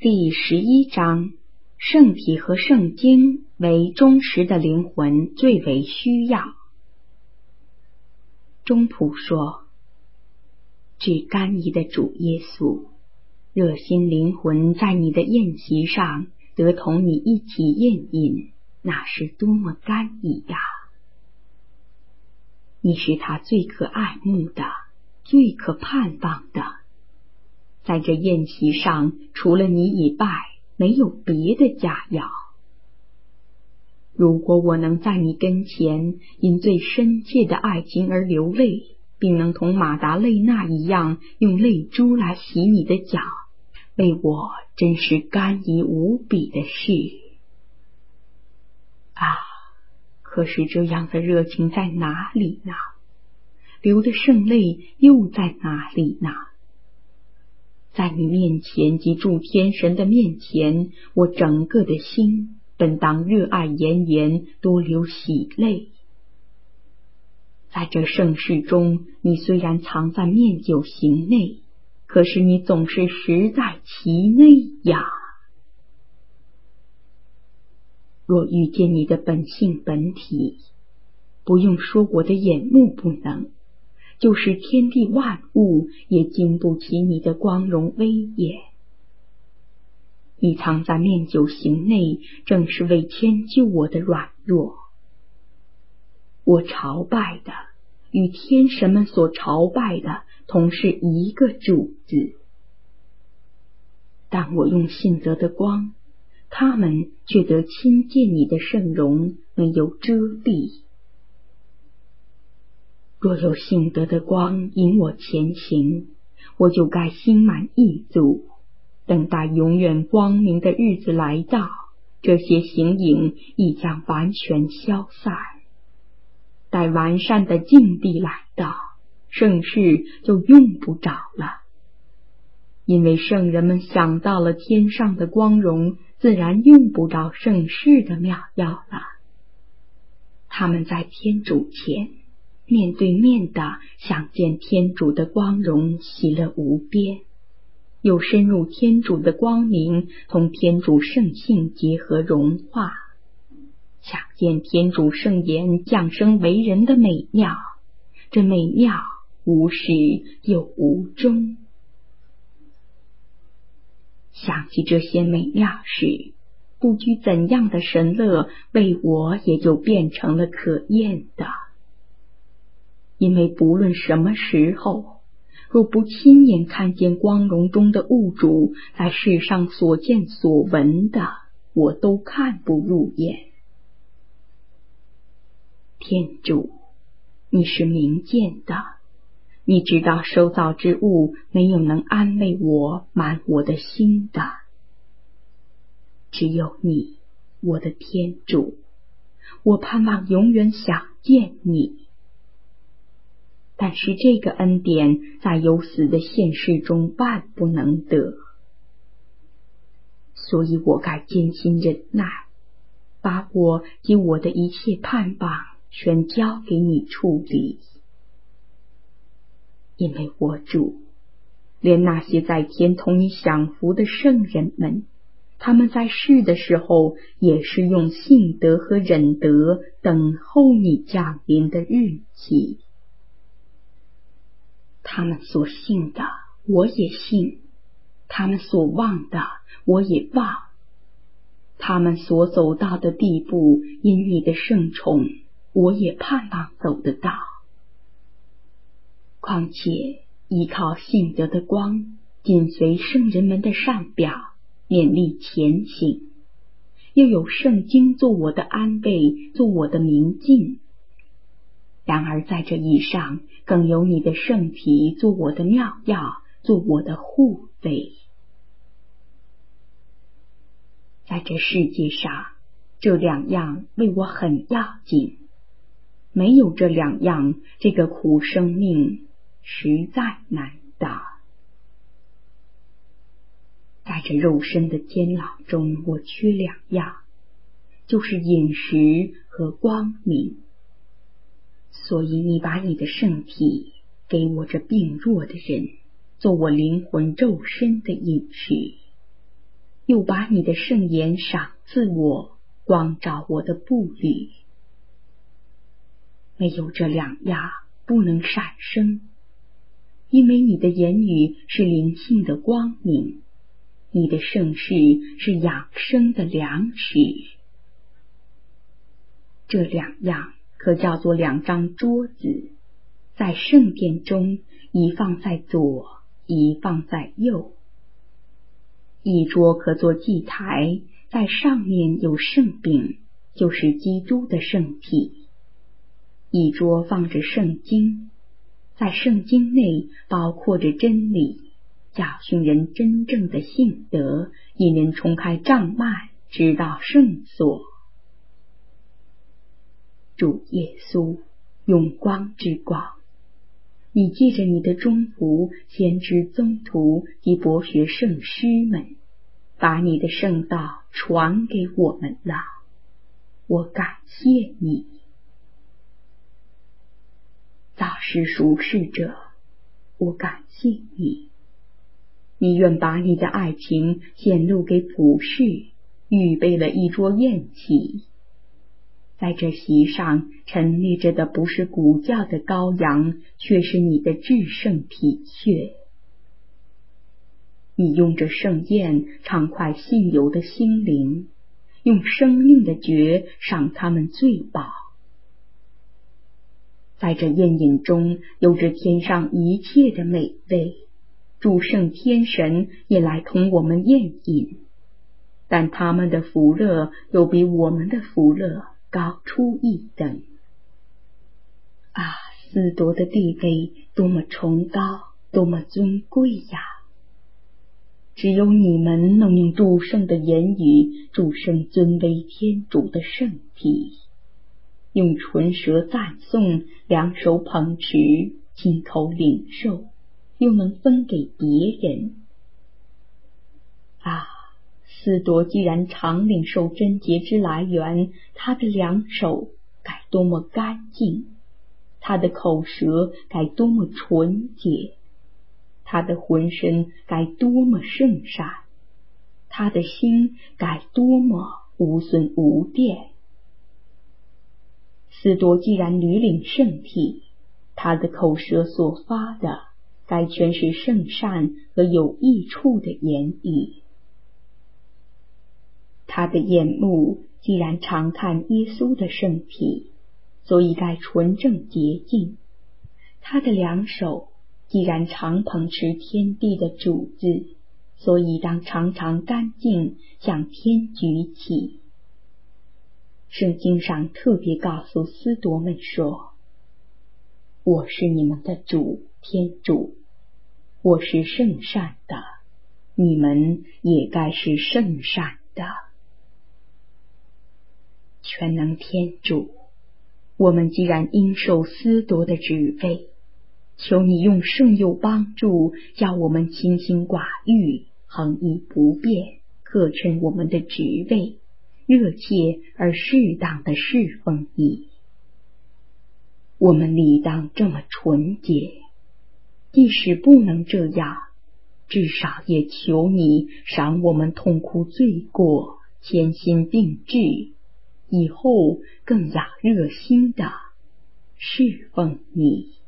第11章，圣体和圣经为忠实的灵魂最为需要。中仆说，至甘饴的主耶稣，热心灵魂在你的宴席上得同你一起宴饮，那是多么甘饴呀！你是他最可爱慕的，最可盼望的。在这宴席上，除了你以外，没有别的佳肴。如果我能在你跟前因最深切的爱情而流泪，并能同马达肋纳一样用泪珠来洗你的脚，为我真是甘饴无比的事啊！可是这样的热情在哪里呢？流的圣泪又在哪里呢？在你面前及诸天神的面前，我整个的心本当热爱炎炎，多流喜泪。在这盛世中，你虽然藏在面酒形内，可是你总是实在其内呀。若遇见你的本性本体，不用说我的眼目不能，就是天地万物也经不起你的光荣威严。你藏在面酒形内，正是为迁就我的软弱。我朝拜的与天神们所朝拜的同是一个主子，但我用信德的光，他们却得亲见你的圣容，没有遮蔽。若有信德的光引我前行，我就该心满意足，等待永远光明的日子来到，这些形影亦将完全消散。待完善的境地来到，圣事就用不着了，因为圣人们想到了天上的光荣，自然用不着圣事的妙药了。他们在天主前面对面的想见天主的光荣，喜乐无边，又深入天主的光明，同天主圣性结合融化，想见天主圣言降生为人的美妙，这美妙无始又无终。想起这些美妙时，不拘怎样的神乐，为我也就变成了可厌的。因为不论什么时候，若不亲眼看见光荣中的物主，在世上所见所闻的，我都看不入眼。天主，你是明鉴的，你知道受造之物没有能安慰我满我的心的，只有你，我的天主，我盼望永远想见你。但是这个恩典在有死的现世中万不能得，所以我该艰辛忍耐，把我及我的一切盼望全交给你处理。因为我主，连那些在天同你享福的圣人们，他们在世的时候也是用信德和忍德等候你降临的日期。他们所信的我也信，他们所望的我也望，他们所走到的地步，因你的圣宠，我也盼望走得到。况且依靠信德的光，紧随圣人们的善表，勉励前行，又有圣经做我的安慰，做我的明镜。然而在这以上，更有你的圣体做我的妙药，做我的护卫。在这世界上，这两样为我很要紧，没有这两样，这个苦生命实在难当。在这肉身的监牢中，我缺两样，就是饮食和光明。所以你把你的圣体给我这病弱的人，做我灵魂肉身的饮食。 又把你的圣言赏赐我，光照我的步履。没有这两样，不能闪生，因为你的言语是灵性的光明，你的圣事是养生的粮食。这两样可叫做两张桌子，在圣殿中，一放在左，一放在右。一桌可做祭台，在上面有圣饼，就是基督的圣体。一桌放着圣经，在圣经内包括着真理，教训人真正的信德，引人冲开障碍，直到圣所。主耶稣，永光之光，你借着你的中仆、先知、宗徒及博学圣师们，把你的圣道传给我们了。我感谢你。早时熟视者，我感谢你。你愿把你的爱情显露给普世，预备了一桌宴席。在这席上陈列着的不是古教的羔羊，却是你的至圣体血。你用着盛宴畅快信游的心灵，用生命的爵赏他们醉饱。在这宴饮中有着天上一切的美味，诸圣天神也来同我们宴饮，但他们的福乐又比我们的福乐高出一等。啊，司铎的地位多么崇高，多么尊贵呀！只有你们能用诸圣的言语，诸圣尊为天主的圣体，用唇舌赞颂，两手捧持，亲口领受，又能分给别人。啊，司铎既然常领受贞洁之来源，他的两手该多么干净，他的口舌该多么纯洁，他的浑身该多么圣善，他的心该多么无损无变。司铎既然屡领圣体，他的口舌所发的该全是圣善和有益处的言语。他的眼目既然常看耶稣的圣体，所以该纯正洁净。他的两手既然常捧持天地的主子，所以当常常干净，向天举起。圣经上特别告诉司铎们说，我是你们的主，天主，我是圣善的，你们也该是圣善的。全能天主，我们既然应受司铎的职位，求你用圣佑帮助，叫我们清心寡欲，恒毅不变，克称我们的职位，热切而适当的侍奉你。我们理当这么纯洁，即使不能这样，至少也求你赏我们痛苦罪过，谦心定志，以后更要热心的侍奉你。